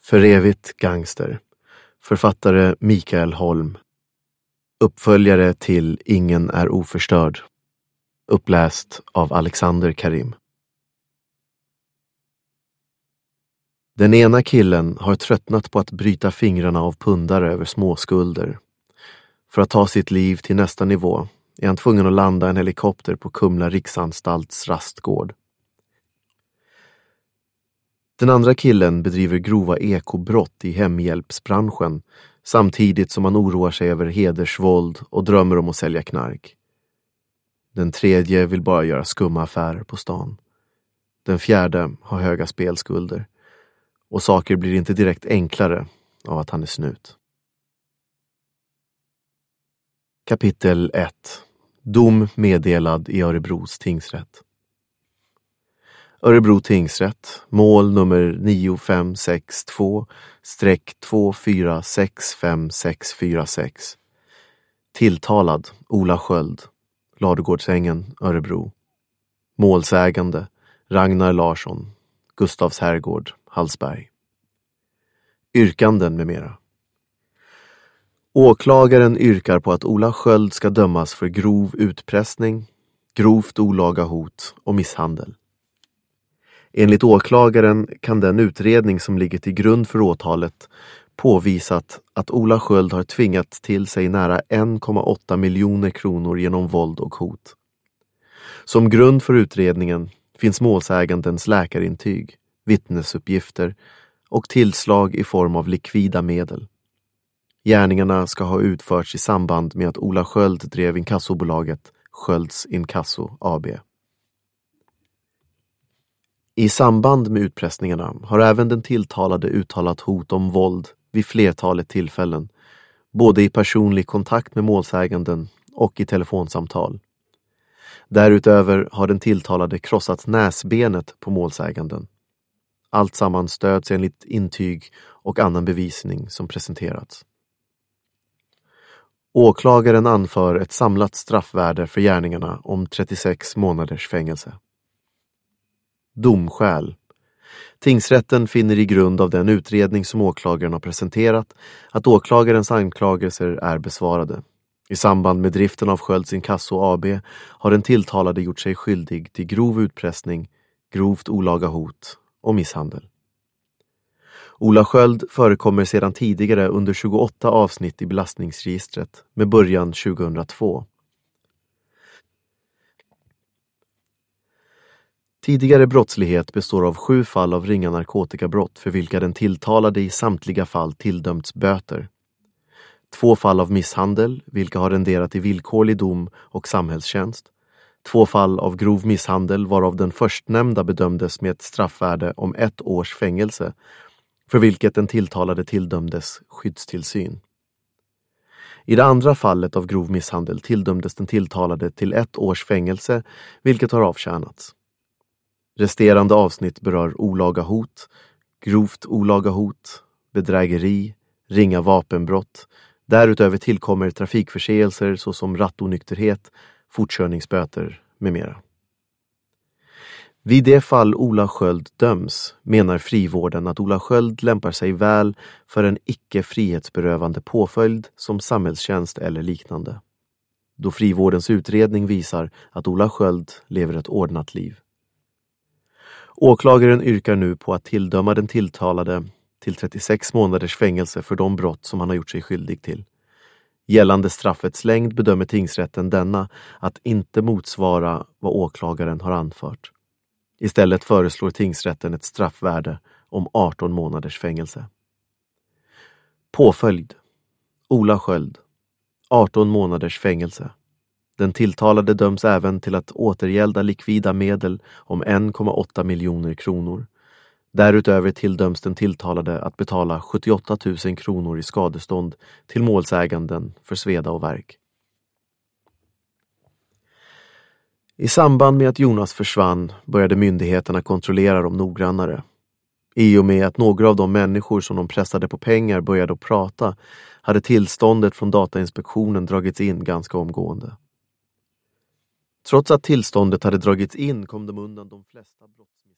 För evigt gangster. Författare Mikael Holm. Uppföljare till Ingen är oförstörd. Uppläst av Alexander Karim. Den ena killen har tröttnat på att bryta fingrarna av pundare över småskulder. För att ta sitt liv till nästa nivå är han tvungen att landa en helikopter på Kumla Riksanstalts rastgård. Den andra killen bedriver grova ekobrott i hemhjälpsbranschen samtidigt som han oroar sig över hedersvåld och drömmer om att sälja knark. Den tredje vill bara göra skumma affärer på stan. Den fjärde har höga spelskulder. Och saker blir inte direkt enklare av att han är snut. Kapitel 1. Dom meddelad i Örebros tingsrätt. Örebro tingsrätt, mål nummer 9562-246546. Tilltalad Ola Sköld, Ladugårdsängen, Örebro. Målsägande Ragnar Larsson, Gustavs herrgård, Hallsberg. Yrkanden med mera. Åklagaren yrkar på att Ola Sköld ska dömas för grov utpressning, grovt olaga hot och misshandel. Enligt åklagaren kan den utredning som ligger till grund för åtalet påvisat att Ola Sköld har tvingat till sig nära 1,8 miljoner kronor genom våld och hot. Som grund för utredningen finns målsägandens läkarintyg, vittnesuppgifter och tillslag i form av likvida medel. Gärningarna ska ha utförts i samband med att Ola Sköld drev inkassobolaget Skölds Inkasso AB. I samband med utpressningarna har även den tilltalade uttalat hot om våld vid flertalet tillfällen, både i personlig kontakt med målsäganden och i telefonsamtal. Därutöver har den tilltalade krossat näsbenet på målsäganden. Allt samman stöds enligt intyg och annan bevisning som presenterats. Åklagaren anför ett samlat straffvärde för gärningarna om 36 månaders fängelse. Domskäl. Tingsrätten finner i grund av den utredning som åklagaren har presenterat att åklagarens anklagelser är besvarade. I samband med driften av Skölds Inkasso AB har den tilltalade gjort sig skyldig till grov utpressning, grovt olaga hot och misshandel. Ola Sköld förekommer sedan tidigare under 28 avsnitt i belastningsregistret med början 2002. Tidigare brottslighet består av 7 fall av ringa narkotikabrott för vilka den tilltalade i samtliga fall tilldömts böter. 2 fall av misshandel, vilka har renderat i villkorlig dom och samhällstjänst. 2 fall av grov misshandel varav den förstnämnda bedömdes med ett straffvärde om 1 års fängelse, för vilket den tilltalade tilldömdes skyddstillsyn. I det andra fallet av grov misshandel tilldömdes den tilltalade till 1 års fängelse, vilket har avtjänats. Resterande avsnitt berör olaga hot, grovt olaga hot, bedrägeri, ringa vapenbrott. Därutöver tillkommer trafikförseelser såsom rattonykterhet, fortkörningsböter med mera. Vid det fall Ola Sköld döms menar frivården att Ola Sköld lämpar sig väl för en icke frihetsberövande påföljd som samhällstjänst eller liknande. Då frivårdens utredning visar att Ola Sköld lever ett ordnat liv. Åklagaren yrkar nu på att tilldöma den tilltalade till 36 månaders fängelse för de brott som han har gjort sig skyldig till. Gällande straffets längd bedömer tingsrätten denna att inte motsvara vad åklagaren har anfört. Istället föreslår tingsrätten ett straffvärde om 18 månaders fängelse. Påföljd. Ola Sköld. 18 månaders fängelse. Den tilltalade döms även till att återgälda likvida medel om 1,8 miljoner kronor. Därutöver tilldöms den tilltalade att betala 78 000 kronor i skadestånd till målsäganden för sveda och värk. I samband med att Jonas försvann började myndigheterna kontrollera dem noggrannare. I och med att några av de människor som de pressade på pengar började att prata hade tillståndet från Datainspektionen dragits in ganska omgående. Trots att tillståndet hade dragits in kom de undan de flesta brottsmisstankar.